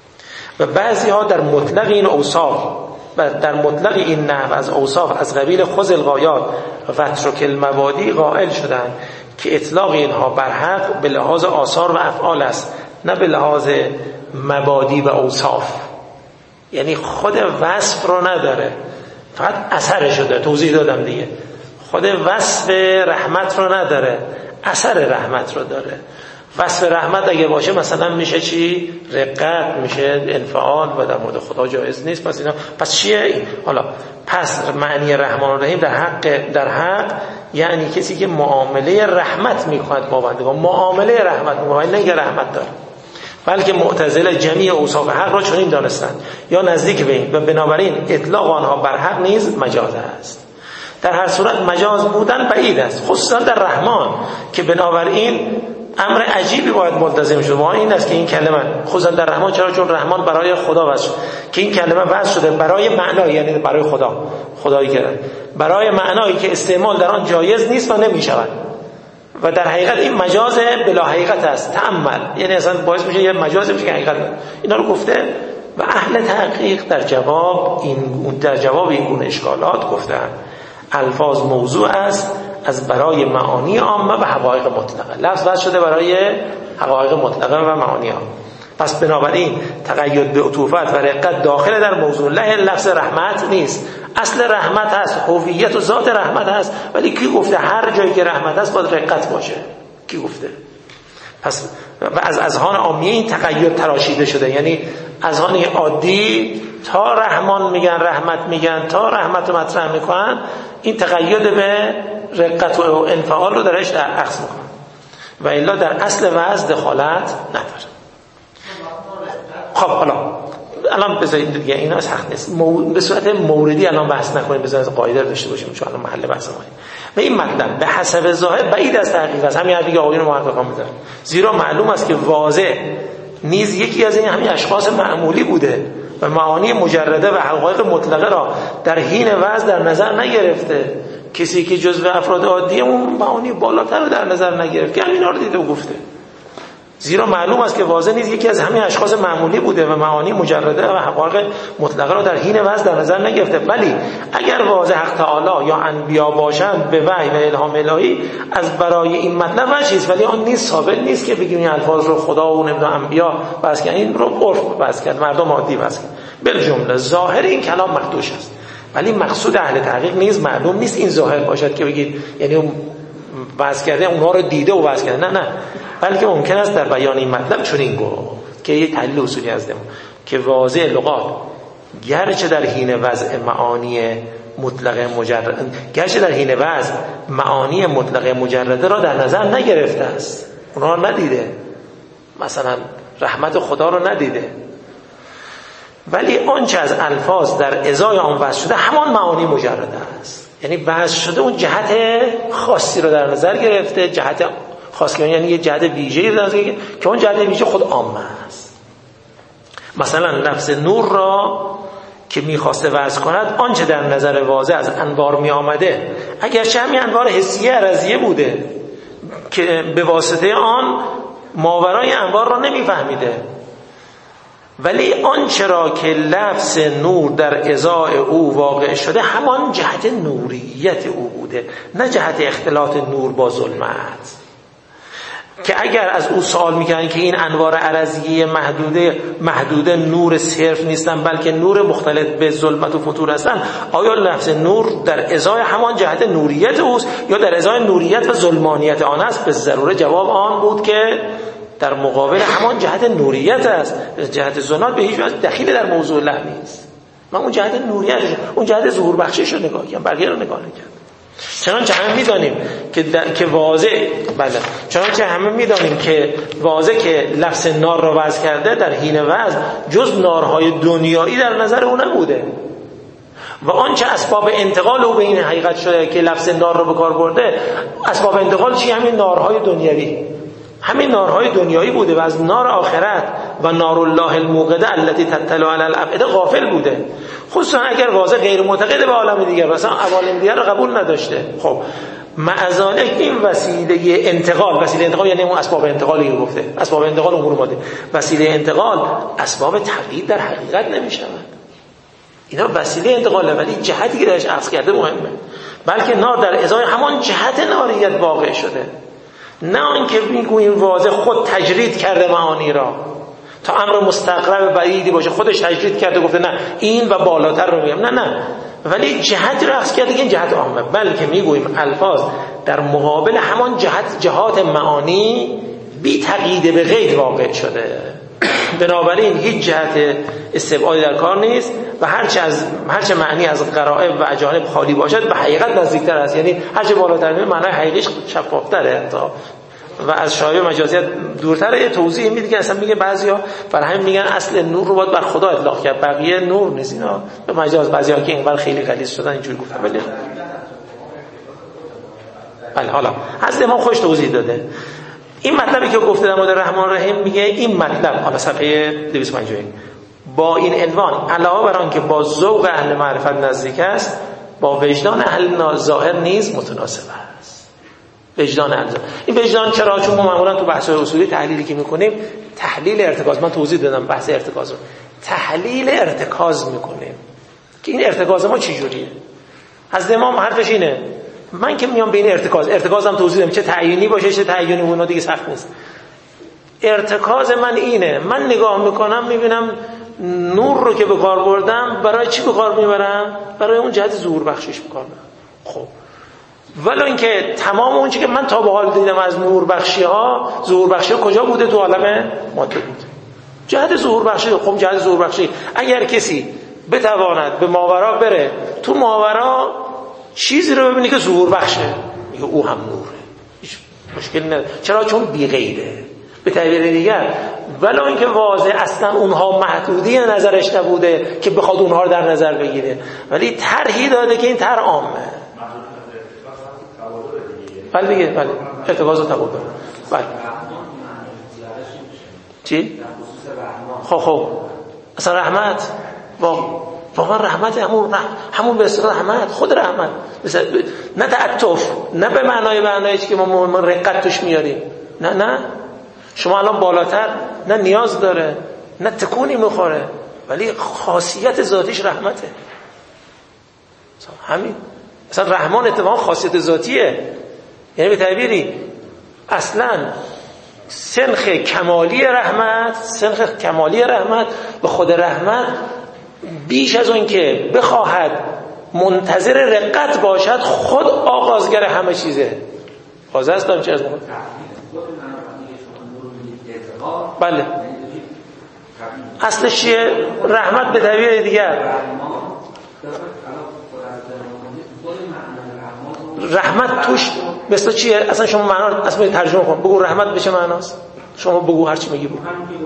B: و بعضی ها در مطلق این اوصاف و در مطلق این نحو از اوصاف از قبیل خذ الغایات و اترک المبادی قائل شدند که اطلاق اینها بر حق به لحاظ آثار و افعال است، نه به لحاظ مبادی و اوصاف. یعنی خود وصف رو نداره، فقط اثرش رو داره. توضیح دادم دیگه. خود وصف رحمت رو نداره، اثر رحمت رو داره. وصف رحمت اگه باشه مثلا میشه چی؟ رقت، میشه انفعال و در مورد خدا جایز نیست. پس اینا پس چیه این؟ حالا پس معنی رحمان و رحیم در حق در حق یعنی کسی که معامله رحمت میکنه با بندگان، معامله رحمت میکنه، نه که رحمت داره. بلکه معتزله جمیع اوصاف حق را چنین دانستند یا نزدیک به این و بنابراین اطلاق آنها بر حق نیز مجاز است. در هر صورت مجاز بودن بعید است، خصوصا در رحمان که بنابراین امر عجیبی باید ملتزم شد. ما این است که این کلمه خصوصا در رحمان، چرا؟ چون رحمان برای خدا وضع شد که این کلمه وضع شده برای معنایی، یعنی برای خدا، خدایی کرد برای معنایی که استعمال در آن جایز نیست و نمیشود و در حقیقت این مجاز بلا حقیقت است. تأمل، یعنی اصلا باعث میشه یه مجاز میشه که حقیقت نه. اینا رو گفته و اهل تحقیق در جواب این در جواب این گونه اشکالات گفتن الفاظ موضوع است از برای معانی عامه و حقایق مطلقه. لفظ وضع شده برای حقایق مطلقه و معانی عامه. پس بنابراین تقید به عطوفت و رقت داخل در موضوع له لفظ رحمت نیست. اصل رحمت هست، هویت و ذات رحمت هست، ولی کی گفته هر جایی که رحمت هست باید رقت باشه؟ کی گفته؟ پس و از اذهان عامیه این تقید تراشیده شده، یعنی اذهان عادی تا رحمان میگن رحمت میگن تا رحمت رو مطرح میکنن، این تقید به رقت و انفعال رو درش در عکس میکنن و الا در اصل وضع دخالت نداره. خب حالا الان بذارید دیگه اینا از حق نیست، مو... به صورت موردی الان بحث نکنیم، بذارید قاعده داشته باشیم چون الان محل بحث ما و این مطلب به حسب ظاهر بعید از تحقیق است. همین حرفی که آقایون محققان میذارن، زیرا معلوم است که واضح نیز یکی از این همین اشخاص معمولی بوده و معانی مجرده و حقایق مطلقه را در حین وضع در نظر نگرفته. کسی که جزو افراد عادی اون معانی بالاتر رو در نظر نگرفت که همینا رو دیده و گفته. زیرا معلوم است که واضح نیست یکی از همین اشخاص معمولی بوده و معانی مجرده و حقایق مطلقه را در حین وضع در نظر نگرفته. ولی اگر واضح حق تعالی یا انبیا باشند به وحی و الهام الهی از برای این مطلب وجهی است، ولی آن نیست ثابت نیست که بگیم این الفاظ رو خدا و نمیدونم انبیا بس کردن، این رو عرف بس کرد، مردم عادی بس کرد. بالجمله ظاهر این کلام مخدوش است، ولی مقصود اهل تحقیق نیز معلوم نیست این ظاهر باشد که بگید یعنی اون بس کرده اونها رو دیده و بس کرده. نه نه، بلکه ممکن است در بیان این مطلب چنین گفت که یه تحلیل اصولی از دمون که واضح لغات گرچه در حین وضع معانی مطلق مجرد گرچه در حین وضع معانی مطلق مجرده را در نظر نگرفته است، اونها رو ندیده، مثلا رحمت خدا رو ندیده، ولی آنچه از الفاظ در ازای آن وضع شده همان معانی مجرده است. یعنی وضع شده اون جهت خاصی رو در نظر گرفته، جهت خاص یعنی یه جهت ویژه‌ای در نظر گرفته که اون جهت ویژه خود عامه است. مثلا لفظ نور را که میخواسته وضع کند آنچه در نظر واضح از انوار می آمده، اگرچه همین انوار حسیه عرضیه بوده که به واسطه آن ماورای انوار را نمیفهمیده، ولی آنچه را که لفظ نور در ازای او واقع شده همان جهت نوریت او بوده، نه جهت اختلاط نور با ظلمت. که اگر از او سوال میکنن که این انوار عرضیه محدوده محدوده نور صرف نیستن بلکه نور مختلط به ظلمت و فتور هستن، آیا لفظ نور در ازای همان جهت نوریت اوست یا در ازای نوریت و ظلمانیت آن است؟ به ضروره جواب آن بود که در مقابل همان جهت نوریت است. جهت ظلمت به هیچ وجه دخیل در موضوع له نیست. من اون جهت نوریت، اون جهت ظهور بخشش رو نگاه کردم، بقیه رو نگاه نکردم. چنانچه همه میدانیم که که واضح بله چنانچه همه میدانیم که واضح که لفظ نار را وضع کرده در حین وضع جز نارهای دنیایی در نظر او نبوده و آنچه اسباب انتقال او به این حقیقت شده که لفظ نار را به کار برده، اسباب انتقال چی؟ همین نارهای دنیوی، همین نارهای دنیایی بوده و از نار آخرت و نار الله الموقده التي تطلع علی الافئده غافل بوده. خصوصا اگر واضح غیر معتقد به عالم دیگر، مثلا عوالم دیگر رو قبول نداشته. خب معذالک این وسیله انتقال، وسیله انتقال یعنی اون اسباب انتقالی که گفته، اسباب انتقال امور ماده، وسیله انتقال اسباب تغییر در حقیقت نمیشوند. اینا وسیله انتقاله، ولی جهتی که درش عرض کرده مهمه. بلکه نار در ازای همان جهت ناریت واقع شده، نه آنکه میگوییم واضح خود تجرید کرده معانی را تا امر مستقرب بعیدی باشه، خودش تجرید کرده گفته نه این و بالاتر رو میگم، نه نه، ولی جهت رو عکس کرده که این جهت عامه. بلکه میگوییم الفاظ در مقابل همان جهت جهات معانی بی تقیید به غیر واقع شده. بنابراین هیچ جهت استبعادی در کار نیست و هرچه از هرچه معنی از غرائب و اجانب خالی باشد به حقیقت نزدیکتر است. یعنی هرچه بالاتر میره معنای حقیقیش شفافتره و از شایعه مجازیت دورتره. توضیح میده که اصلا میگه بعضیا برای همین میگن اصل نور رو باید بر خدا اطلاق کرد، بقیه نور نیست. اینا به مجاز بعضیا که اینقدر خیلی غلیظ شدن اینجوری گفتن. ولی بله حالا از امام خوش توضیح داده. این مطلبی که گفته در مورد رحمان رحیم میگه این مطلب حالا صفحه دویست و پنجاه و یک با این عنوان علاوه بر آن که با ذوق اهل معرفت نزدیک است با وجدان اهل ظاهر نیز متناسب است. وجدان اهل ظاهر، این وجدان چرا؟ چون ما معمولا تو بحث‌های اصولی تحلیلی که میکنیم تحلیل ارتکاز، من توضیح دادم بحث ارتکاز رو، تحلیل ارتکاز میکنیم که این ارتکاز ما چه جوریه. از امام حرفش اینه، من که میام بین ارتکاز ارتکازم توضیح دادم، چه تعیینی باشه چه تعیینی اونا دیگه سخت نیست. ارتکاز من اینه، من نگاه میکنم میبینم نور رو که به کار بردم برای چی به کار میبرم؟ برای اون جهت ظهور بخشش میکنم. خب ولی اینکه تمام اون چیزی که من تا به حال دیدم از نور بخشی ها، ظهور بخشی ها کجا بوده؟ تو عالم ماده بود. جهت ظهور بخشی. خب جهت ظهور بخشی اگر کسی بتواند به ماورا بره، تو ماورا چیزی رو ببینی که ظهور بخشه، میگه او هم نوره، هیچ مشکل نداره. چرا؟ چون بی غیره. به تعبیر دیگر ولی اینکه واضح اصلا اونها محدودی نظرش نبوده که بخواد اونها رو در نظر بگیره، ولی طرحی داده که این طرح عامه. بله دیگه، بله ارتکاز و تبادل. بله چی؟ خب خب اصلا رحمت واقعا رحمت همون همون به اصطلاح رحمت، خود رحمت، مثلا نه تعطف، نه به معنای معنایی که ما ما رقت توش میاریم، نه نه شما الان بالاتر، نه نیاز داره نه تکونی میخوره، ولی خاصیت ذاتیش رحمته. همین اصلا رحمان اتفاقا خاصیت ذاتیه، یعنی به تعبیری اصلا سنخ کمالی رحمت، سنخ کمالی رحمت به خود رحمت بیش از اون که بخواهد منتظر رقت باشد خود آغازگر همه چیزه. واضح است دارم چه از مورد؟ بله اصلش چیه؟ رحمت به تعبیر دیگر رحمت توش مثل چیه؟ اصلا شما معنا اصلا ترجمه کن، بگو رحمت به چه معناست؟ شما بگو هر چی میگی بگو.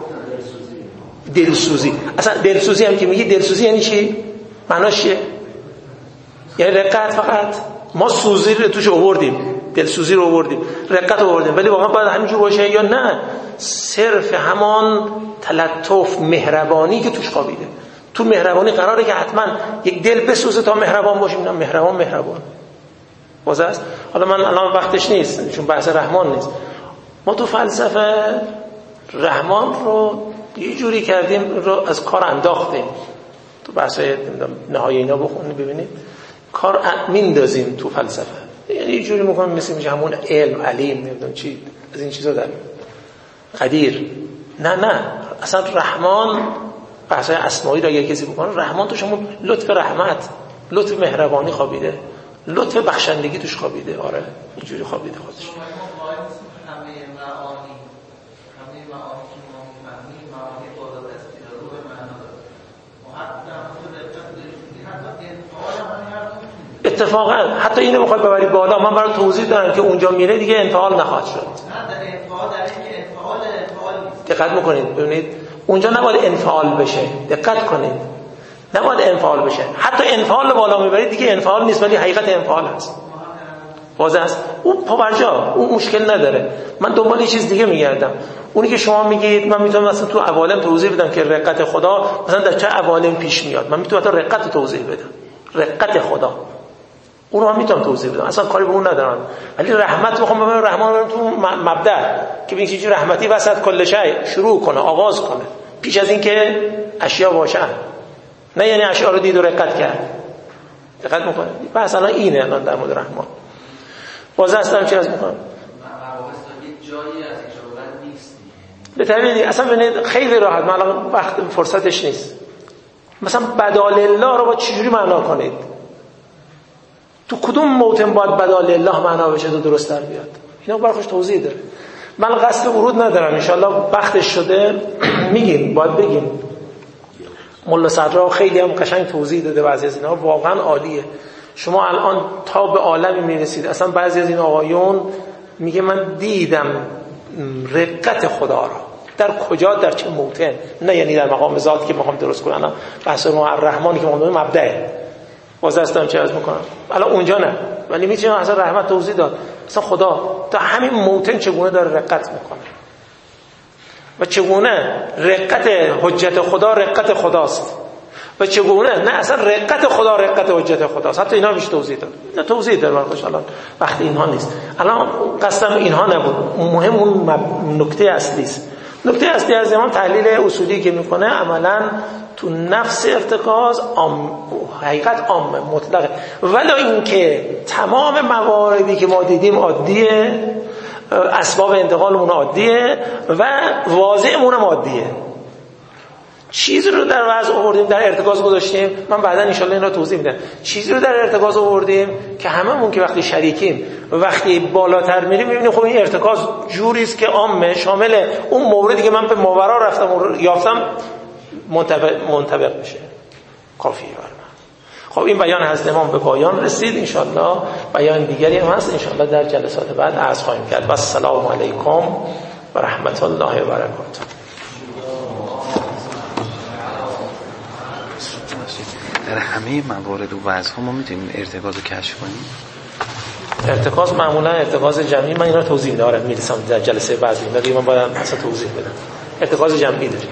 B: دلسوزی. اصلا دلسوزی هم که میگی دلسوزی یعنی چی؟ معناش چیه؟ یعنی رقت. فقط ما سوزی رو توش آوردیم، دلسوزی رو آوردیم، رقت رو آوردیم، ولی واقعا باید همینجور باشه یا نه؟ صرف همان تلطف مهربانی که توش خوابیده. تو مهربانی قراره که حتما یک دل بسوزه تا مهربان باشیم. نه، مهربان مهربان واضح است. حالا من الان وقتش نیست چون بحث رحمان نیست. ما تو فلسفه رحمان رو یه جوری کردیم رو از کار انداختیم. تو بحث نهایی اینا بخونید ببینید کار میندازیم تو فلسفه، یعنی یه جوری میکنم مثل میشه همون علم علیم نمیدونم چی از این چیزا در قدیر. نه نه اصلا رحمان بحث اسمایی را یه کسی بکنه، رحمان توش همون لطف رحمت، لطف مهربانی خوابیده، لطف بخشندگی توش خوابیده. آره اینجوری خوابیده خودش. اتفاقا حتی اینو بخواد ببرید بالا، من برای توضیح دارم که اونجا میره دیگه انفعال نخواهد شد. دقت میکنید ببینید اونجا نباید انفعال بشه، دقت کنید نباید انفعال بشه. حتی انفعال بالا میبرید دیگه انفعال نیست ولی حقیقت انفعال هست. واضح است. اون پاورجا اون مشکل نداره. من دنبال یه چیز دیگه میگردم. اونی که شما میگید من میتونم مثلا تو عوالم توضیح بدم که رقت خدا مثلا در چه عوالم پیش میاد، من میتونم تا رقت توضیح بدم، رقت خدا اون رو هم میتونم توضیح بدم، اصلا کاری به اون ندارم. ولی رحمت میخوام ببینم رحمان رو تو مبدأ که ببینید چه رحمتی وسط کل شی شروع کنه، آغاز کنه پیش از این که اشیا باشن. نه یعنی اشیا رو دید و رقت کرد. دقت میکنه بس الان اینه الان در مورد رحمان. باز اصلا چی از میکنم به طبیعی اصلا ببینید خیلی راحت، من الان وقت فرصتش نیست. مثلا بدال الله رو با چجوری معنا کنید؟ تو کدوم موطن باید بدال الله معنا بشه تو درست در بیاد؟ اینا برخوش توضیح داره. من قصد ورود ندارم، انشالله وقتش شده میگیم، باید بگیم. مولا صدرا خیلی هم قشنگ توضیح داده بعضی از اینا، واقعا عالیه. شما الان تا به عالمی میرسید، اصلا بعضی از این آقایون میگه من دیدم رقت خدا را در کجا، در چه موطن، نه یعنی در مقام ذات که میخوام درست کنم، بحث ما الرحمانی که موضوع مبدأه. واسه استم چه از میکنم الان اونجا نه، ولی میتونم اصلا رحمت توضیح داد اصلا خدا تا همین موطن چگونه داره رقت میکنه و چگونه رقت حجت خدا رقت خداست و چگونه نه اصلا رقت خدا رقت حجت خداست. حتی اینا بیش توضیح داد، نه توضیح داره برخوش الان وقت اینها نیست. الان قصدم اینها نبود، مهم اون نکته اصلی است. نکته اصلی از امام تحلیل اصولی که میکنه عملا تو نفس ارتکاز عام، حقیقت عامه مطلقه، ولی اینکه تمام مواردی که ما دیدیم عادیه، اسباب انتقالمون عادیه و واضعمون عادیه. چیزی رو در وضع آوردیم در ارتکاز گذاشتیم، من بعدا ان شاء الله این رو توضیح میدم. چیزی رو در ارتکاز آوردیم که هممون که وقتی شریکیم وقتی بالاتر میریم میبینیم خب این ارتکاز جوری است که عامه شامل اون موردی که من به ماورا رفتم و یافتم منطبق منطبق بشه. کافیه برام. خب این بیان حضرت امام به پایان رسید. ان شاء الله بیان دیگری هم هست ان شاء الله در جلسات بعد عرض خواهیم کرد. و السلام علیکم و رحمت الله و برکاته.
A: در همه موارد و وضع‌ها ما میتونیم ارتکاز رو کشف کنیم.
B: ارتکاز معمولا ارتکاز جمعی، من اینا رو توضیح دارم میرسم در جلسه بعدی، ولی من باید اصلا توضیح بدم. ارتکاز جمعی داریم.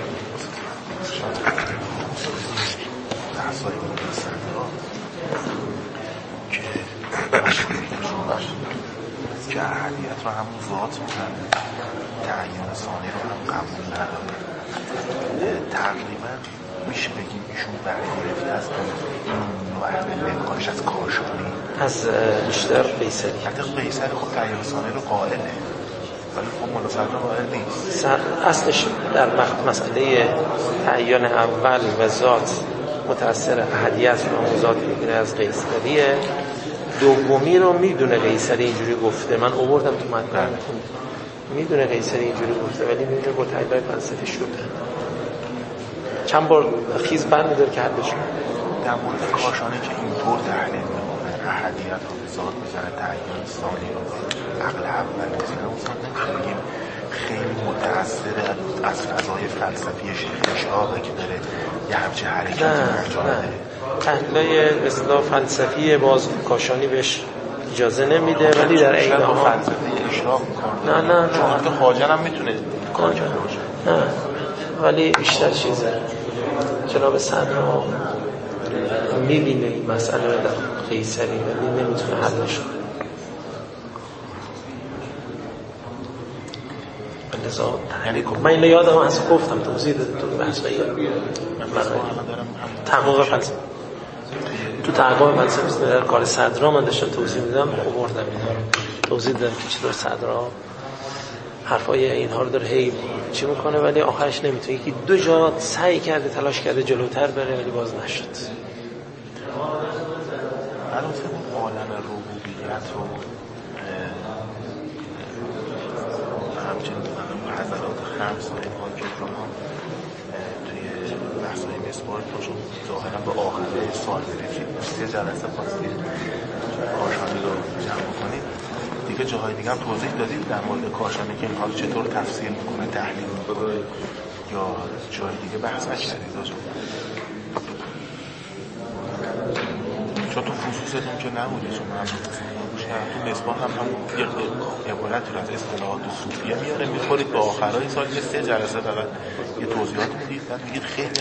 E: که احدیت رو همون ذات میکنه، تعیین ثانی رو هم قبول نداره. تقریبا میشه بگیم ایشون برگرفته از این نوع انکارش از کاشانی،
B: از بیشتر قیصری.
E: حتی قیصری خب تعیین ثانی رو قائله، ولی خب مولا صدرا قائل نیست.
B: اصلش در مسئله تعیین اول و ذات متأثر احدیت رو ذات میگیره از قیصریه. دومی رو میدونه قیصری اینجوری گفته، من آوردم تو متن میدونه قیصری اینجوری گفته، ولی میدونه با تحلیل فلسفی شده. چند بار خیز بند داره که حلش کنه.
E: در مورد کاشانی که اینطور تحلیل میکنه احدیت رو به ذات میزنه، تعیین ثانی رو عقل اول میزنه، اون بگیم خیلی متأثر از فضای فلسفی اشراقه که داره یه همچه حرکت انجام میده.
B: تحلیل به اصطلاح فلسفی باز کاشانی بهش اجازه نمیده، ولی در عین حال
E: فلسفه اشراق میکنه.
B: نه نه
E: چون حتی خواجه هم میتونه کار کنه،
B: نه ولی بیشتر چیزه جناب صدرا میبینه این مسئله رو در قیصری ولی نمیتونه حلش کنه. لذا یعنی من اینو یادم از گفتم توضیح دادم تو بحث من تحقیق فلسفه تو تحقیق فلسفه در کار صدرا من داشتم توضیح میدم آوردم اینها رو توضیح دادم که چطور صدرا حرفای اینها رو داره هی چی میکنه ولی آخرش نمیتونه. یکی دو جا سعی کرده تلاش کرده جلوتر بره ولی باز نشد.
E: البته اون عالم ربوبیت و همچنین حضرات خمس و اینها که شما توی بحث‌های مسواک باشون ظاهرا به آخر سال برسید سه جلسه خواستید کاشانی رو جمع بکنید دیگه جاهای دیگه هم توضیح دادید در مورد کاشانی که اینها رو چطور تفسیر میکنه تحلیل میکنه یا جای دیگه بحث نکردید راجع چون تو خصوصتون که نبودی چون من تو مصباح هم هم یه عبارت رو از اصطلاحات صوفیه میاره میخورید به آخرای سال یه سه جلسه فقط یه توضیحات میدید بعد میگید خیلی